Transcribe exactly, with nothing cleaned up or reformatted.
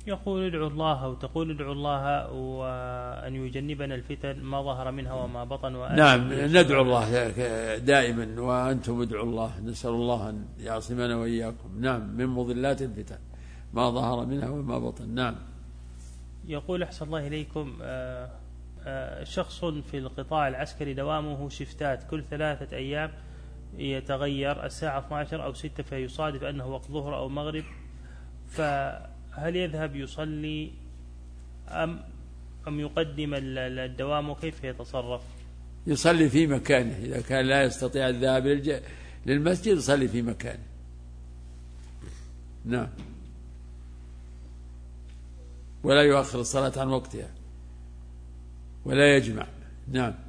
يقول ادعو الله أو تقول ادعو الله وأن يجنبنا الفتن ما ظهر منها وما بطن. نعم ندعو الله دائما، وأنتم ادعوا الله، نسأل الله أن يعصمنا وإياكم نعم من مضلات الفتن ما ظهر منها وما بطن. نعم. يقول أحسن الله إليكم، آآ آآ شخص في القطاع العسكري دوامه شفتات كل ثلاثة أيام يتغير الساعة اثنتي عشرة أو ستة، فيصادف أنه وقت ظهر أو مغرب، فهل يذهب يصلي أم أم يقدم الدوام وكيف يتصرف؟ يصلي في مكانه، إذا كان لا يستطيع الذهاب للمسجد يصلي في مكانه. نعم. ولا يؤخر الصلاة عن وقتها ولا يجمع. نعم.